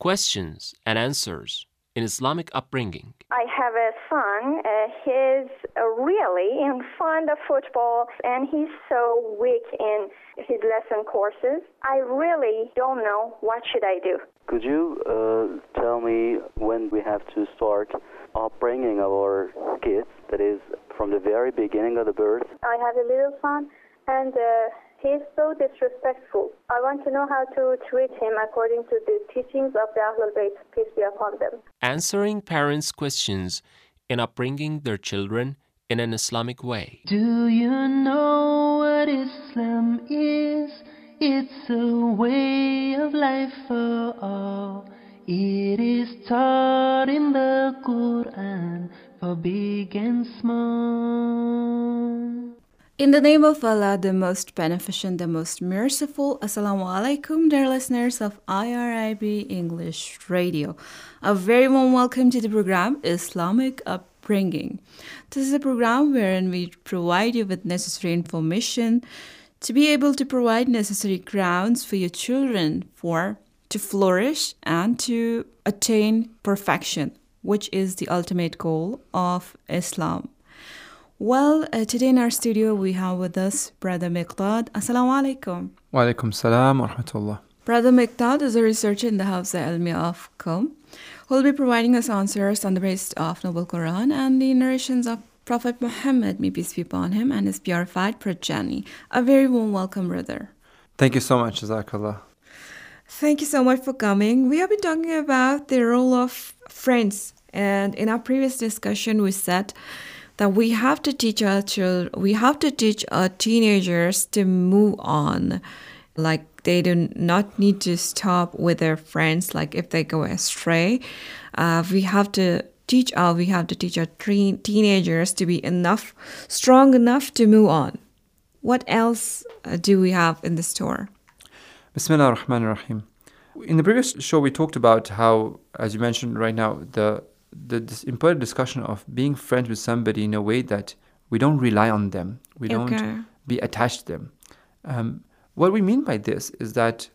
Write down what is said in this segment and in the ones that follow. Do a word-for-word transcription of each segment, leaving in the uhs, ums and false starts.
questions and answers in Islamic upbringing. I have a son. Uh, he's uh, really in fond of football, and he's so weak in his lesson courses. I really don't know what should I do. Could you uh, tell me when we have to start upbringing our kids, that is, from the very beginning of the birth? I have a little son, and uh, he's so disrespectful. I want to know how to treat him according to the teachings of the Ahlul Bayt, peace be upon them. Answering parents' questions in upbringing their children in an Islamic way. Do you know what Islam is? It's a way of life for all. It is taught in the Quran for big and small. In the name of Allah, the most beneficent, the most merciful. Assalamu alaikum, dear listeners of I R I B English Radio. A very warm welcome to the program Islamic Upbringing. This is a program wherein we provide you with necessary information to be able to provide necessary grounds for your children for to flourish and to attain perfection, which is the ultimate goal of Islam. Well, uh, today in our studio we have with us Brother Miqdad. Assalamu alaikum. Wa alaikum salam wa rahmatullah. Brother Miqdad is a researcher in the Hafza Ilmiya of Qom, who will be providing us answers on the basis of Noble Quran and the narrations of Prophet Muhammad, may peace be upon him, and his purified progeny. A very warm welcome, brother. Thank you so much, Jazakallah. Thank you so much for coming. We have been talking about the role of friends, and in our previous discussion we said that we have to teach our children, we have to teach our teenagers to move on. Like they do not need to stop with their friends. Like if they go astray, uh, we have to teach our, we have to teach our tre- teenagers to be enough, strong enough to move on. What else uh, do we have in the store? Bismillah ar-Rahman ar-Rahim. In the previous show, we talked about how, as you mentioned right now, the the this important discussion of being friends with somebody in a way that we don't rely on them, we Okay. don't be attached to them. Um, what we mean by this is that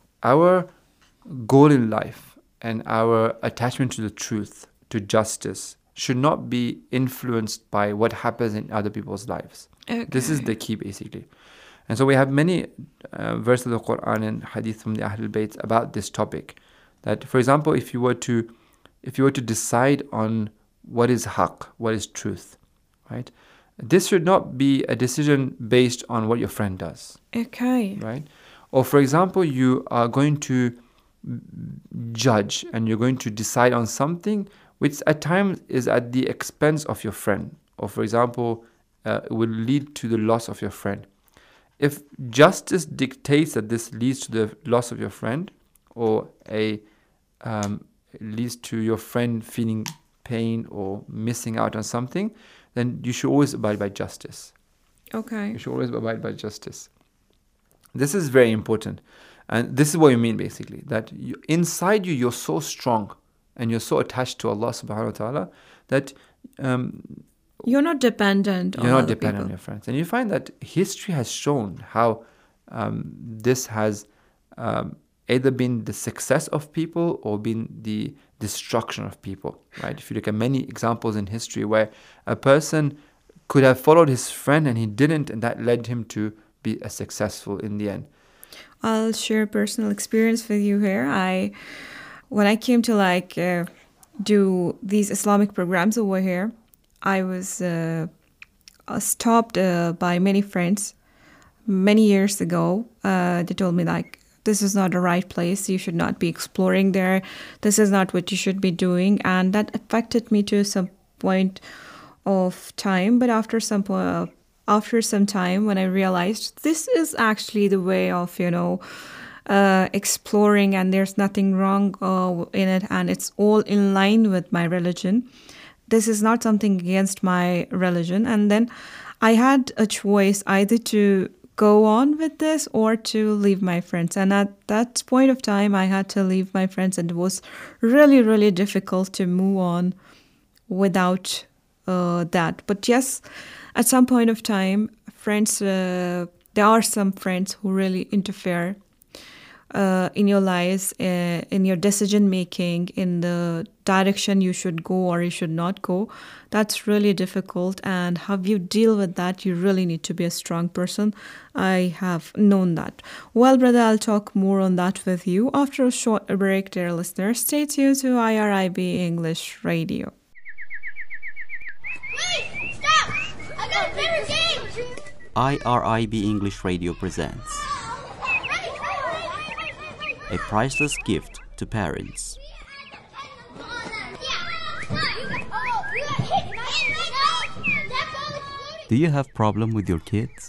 our goal in life and our attachment to the truth, to justice, should not be influenced by what happens in other people's lives. Okay. This is the key, basically. And so we have many uh, verses of the Quran and Hadith from the Ahlul Bayt about this topic. That, for example, if you were to if you were to decide on what is haqq, what is truth, right? This should not be a decision based on what your friend does, Okay. right? Or, for example, you are going to judge and you're going to decide on something which at times is at the expense of your friend, or, for example, uh, will lead to the loss of your friend. If justice dictates that this leads to the loss of your friend, or a um, leads to your friend feeling pain or missing out on something, then you should always abide by justice. Okay. You should always abide by justice. This is very important. And this is what you mean, basically, that you, inside you, you're so strong and you're so attached to Allah subhanahu wa ta'ala that um, You're not dependent on you're not other dependent on people. your friends. And you find that history has shown how um, this has um, either been the success of people or been the destruction of people, right? If you look at many examples in history where a person could have followed his friend and he didn't, and that led him to be a successful in the end. I'll share personal experience with you here. I, when I came to like uh, do these Islamic programs over here, I was uh, uh, stopped uh, by many friends many years ago. Uh, they told me like, this is not the right place. You should not be exploring there. This is not what you should be doing. And that affected me to some point of time. But after some point, after some time, when I realized this is actually the way of, you know, uh, exploring, and there's nothing wrong uh, in it, and it's all in line with my religion. This is not something against my religion. And then I had a choice either to go on with this or to leave my friends. And at that point of time, I had to leave my friends, and it was really, really difficult to move on without uh, that. But yes, at some point of time, friends, uh, there are some friends who really interfere uh, in your lives, uh, in your decision making, in the direction you should go or you should not go. That's really difficult, and how you deal with that, you really need to be a strong person. I have known that. Well, brother, I'll talk more on that with you after a short break, dear listeners. Stay tuned to I R I B English Radio. Wait! Stop! I got a better game! I R I B English Radio presents a priceless gift to parents. Do you have problem with your kids?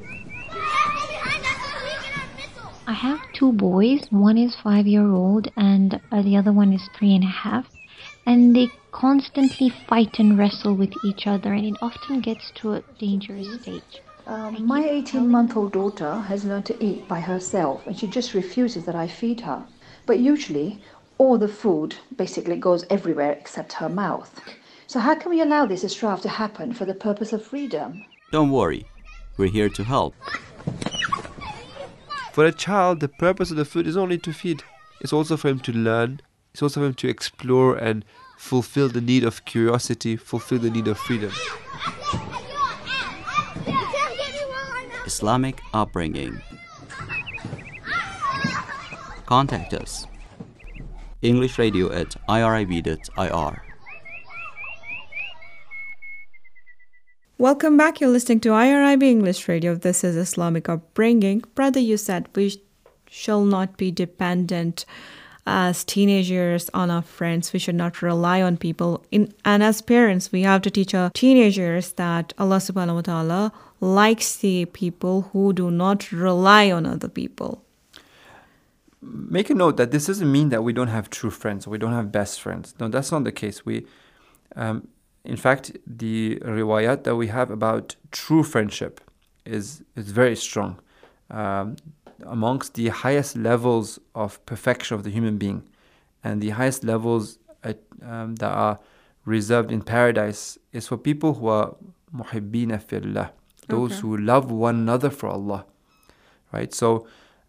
I have two boys. One is five year old and uh, the other one is three and a half. And they constantly fight and wrestle with each other, and it often gets to a dangerous stage. Um, my eighteen-month-old daughter has learned to eat by herself, and she just refuses that I feed her. But usually, all the food basically goes everywhere except her mouth. So how can we allow this strife to happen for the purpose of freedom? Don't worry, we're here to help. For a child, the purpose of the food is only to feed. It's also for him to learn. It's also for him to explore and fulfill the need of curiosity, fulfill the need of freedom. Islamic upbringing. Contact us. English Radio at I R I B dot I R. Welcome back. You're listening to I R I B English Radio. This is Islamic Upbringing. Brother, you said we shall not be dependent as teenagers on our friends. We should not rely on people. In, and as parents, we have to teach our teenagers that Allah subhanahu wa ta'ala likes the people who do not rely on other people. Make a note that this doesn't mean that we don't have true friends or we don't have best friends. No, that's not the case. We, um, in fact, the riwayat that we have about true friendship is, is very strong. Um, amongst the highest levels of perfection of the human being and the highest levels at, um, that are reserved in paradise is for people who are muhibbina fillah, those okay. who love one another for Allah, right? So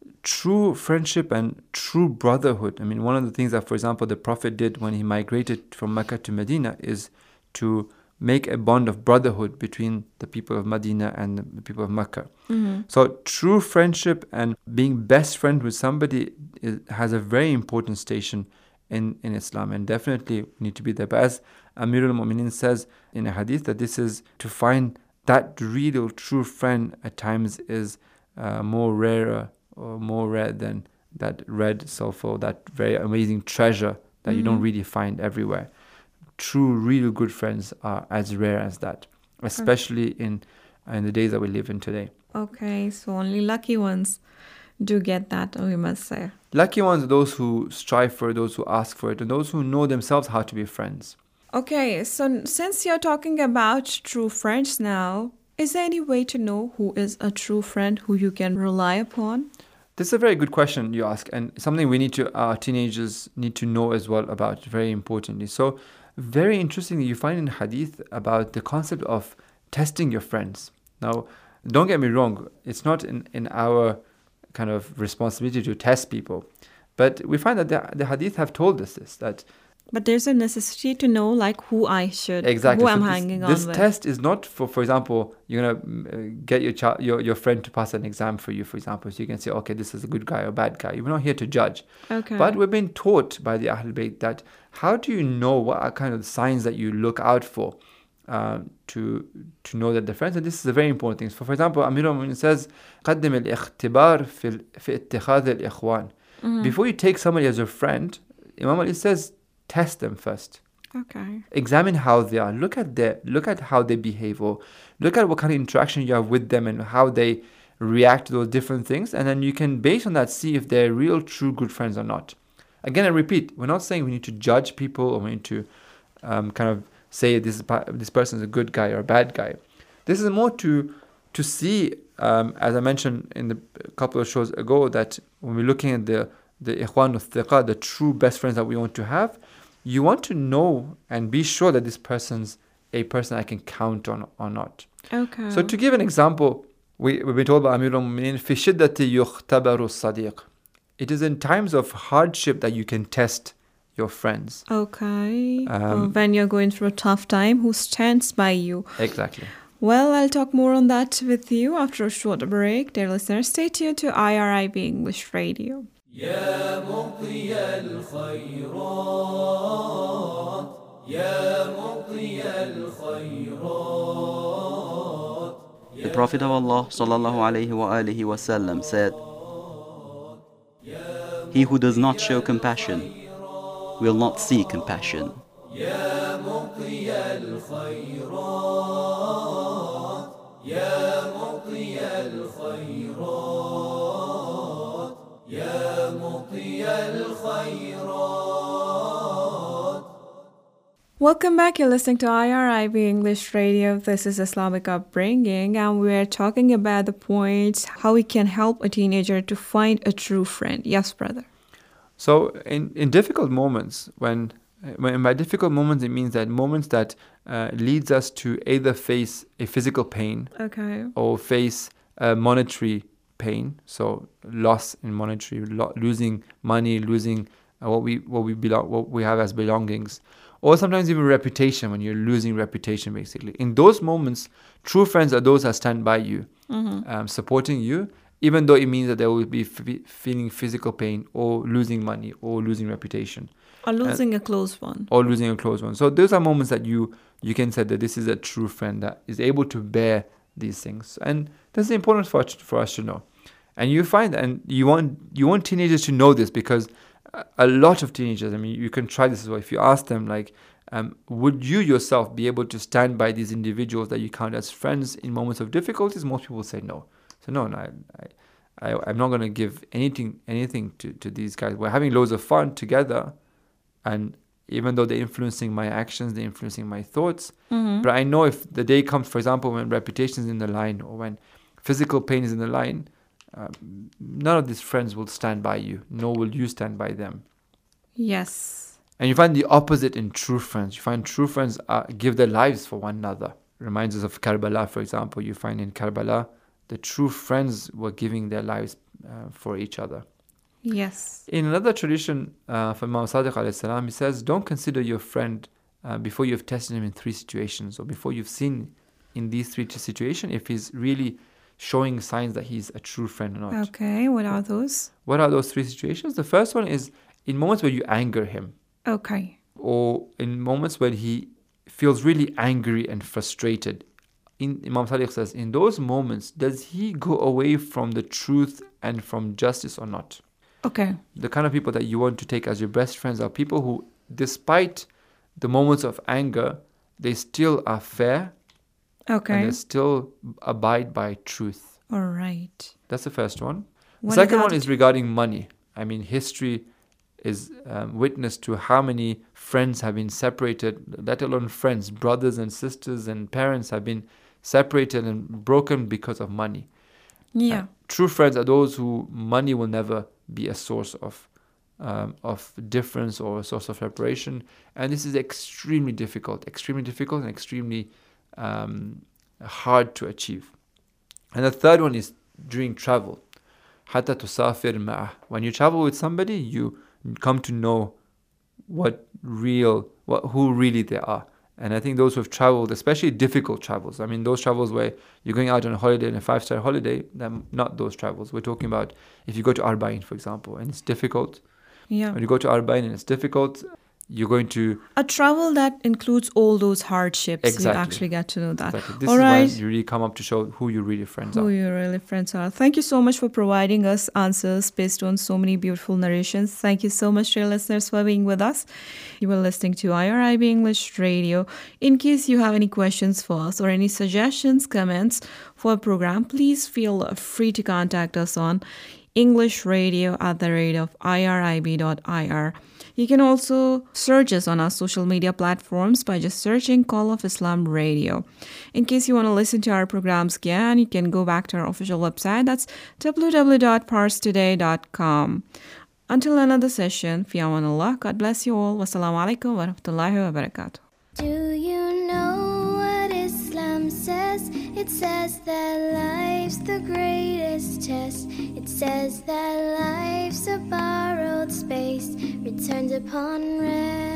true friendship and true brotherhood, I mean, one of the things that, for example, the Prophet did when he migrated from Mecca to Medina is to make a bond of brotherhood between the people of Medina and the people of Mecca. Mm-hmm. So true friendship and being best friend with somebody is, has a very important station in, in Islam, and definitely need to be there. But as Amir al-Mu'minin says in a hadith, that this is to find that real true friend at times is uh, more rarer or more rare than that red sulfur, that very amazing treasure that mm-hmm. you don't really find everywhere. True, real good friends are as rare as that, especially in in the days that we live in today. Okay, so only lucky ones do get that, we must say. Lucky ones are those who strive for it, those who ask for it, and those who know themselves how to be friends. Okay, so since you're talking about true friends now, is there any way to know who is a true friend who you can rely upon? This is a very good question you ask, and something we need to, our teenagers need to know as well about, very importantly. So, very interestingly, you find in hadith about the concept of testing your friends. Now, don't get me wrong, it's not in, in our kind of responsibility to test people, but we find that the, the hadith have told us this, that but there's a necessity to know like who I should, exactly. who so I'm this, hanging on this with. This test is not for, for example, you're going to get your, child, your your friend to pass an exam for you, for example, so you can say, okay, this is a good guy or bad guy. We're not here to judge. Okay. But we've been taught by the Ahlul Bayt that how do you know what are kind of signs that you look out for uh, to to know that they're friends? And this is a very important thing. So, for example, Amir al-Mu'minin says, قدم الاختبار في في اتخاذ الإخوان. Before you take somebody as your friend, Imam Ali says, test them first. Okay. Examine how they are. Look at their, look at how they behave, or look at what kind of interaction you have with them and how they react to those different things. And then you can, based on that, see if they're real, true, good friends or not. Again, I repeat, we're not saying we need to judge people or we need to um, kind of say this this person is a good guy or a bad guy. This is more to to see, um, as I mentioned in the a couple of shows ago, that when we're looking at the the ikhwan al-thiqa, the true best friends that we want to have, you want to know and be sure that this person's a person I can count on or not. Okay. So to give an example, we, we've been told by Amir al-Mu'minin, في شدة يختبر الصديق. it is in times of hardship that you can test your friends. Okay. Um, Or when you're going through a tough time, who stands by you? Exactly. Well, I'll talk more on that with you after a short break. Dear listeners, stay tuned to I R I B English Radio. يا مطي الخيرات يا مطي الخيرات. The Prophet of Allah sallallahu alaihi wa alihi wasallam said, "He who does not show compassion will not see compassion." يا مطي الخيرات يا مطي الخيرات يا مطي الخيرات. Welcome back. You're listening to I R I B English Radio. This is Islamic Upbringing, and we're talking about the points how we can help a teenager to find a true friend. Yes, brother. So in, in difficult moments, when, when by difficult moments, it means that moments that uh, leads us to either face a physical pain Okay. or face a monetary pain, so loss in monetary, lo- losing money, losing uh, what we what we belong, what we have as belongings, or sometimes even reputation, when you're losing reputation, basically. In those moments, true friends are those that stand by you, Mhm. um, supporting you, even though it means that they will be f- feeling physical pain or losing money or losing reputation. Or losing a close one. Or losing a close one. So those are moments that you you can say that this is a true friend that is able to bear these things. And that's important for us, for us to know. And you find, and you want you want teenagers to know this, because a, a lot of teenagers, I mean, you can try this as well. If you ask them, like, um, would you yourself be able to stand by these individuals that you count as friends in moments of difficulties? Most people say no. So no, no, I, I, I, I'm not going to give anything anything to, to these guys. We're having loads of fun together, and even though they're influencing my actions, they're influencing my thoughts. Mhm. But I know if the day comes, for example, when reputation is in the line or when physical pain is in the line, uh, none of these friends will stand by you, nor will you stand by them. Yes. And you find the opposite in true friends. You find true friends uh, give their lives for one another. Reminds us of Karbala, for example. You find in Karbala, the true friends were giving their lives uh, for each other. Yes. In another tradition uh, from Imam Sadiq alayhi salam, he says, don't consider your friend uh, before you've tested him in three situations, or before you've seen in these three situations if he's really showing signs that he's a true friend or not. Okay, what are those? What are those three situations? The first one is in moments where you anger him, Okay. or in moments when he feels really angry and frustrated. In, Imam Sadiq says, in those moments, does he go away from the truth and from justice or not? Okay. The kind of people that you want to take as your best friends are people who, despite the moments of anger, they still are fair. Okay. And they still abide by truth. All right. That's the first one. What The second about one is regarding money. I mean, history is um, witness to how many friends have been separated, let alone friends, brothers and sisters and parents have been separated and broken because of money. Yeah. Uh, true friends are those who money will never be a source of um, of difference or a source of separation. And this is extremely difficult, extremely difficult and extremely um, hard to achieve. And the third one is during travel. حتى تسافر معه. When you travel with somebody, you come to know what real, what who really they are. And I think those who have traveled, especially difficult travels, I mean, those travels where you're going out on a holiday, in a five-star holiday, then not those travels. We're talking about if you go to Arba'in, for example, and it's difficult. Yeah. When you go to Arba'in and it's difficult, you're going to... A travel that includes all those hardships. Exactly. You actually get to know that. Exactly. This all is right. when you really come up to show who your really friends Who are. your really friends are. Thank you so much for providing us answers based on so many beautiful narrations. Thank you so much, dear listeners, for being with us. You were listening to I R I B English Radio. In case you have any questions for us or any suggestions, comments for a program, please feel free to contact us on englishradio at the rate of irib dot I R. You can also search us on our social media platforms by just searching Call of Islam Radio. In case you want to listen to our programs again, you can go back to our official website. That's w w w dot pars today dot com. Until another session, fi amanallah. God bless you all. Wassalamu alaikum wa rahmatullahi wa barakatuh. Do you know what Islam says? It says that life's the greatest test. It says says that life's a borrowed space returned upon rest.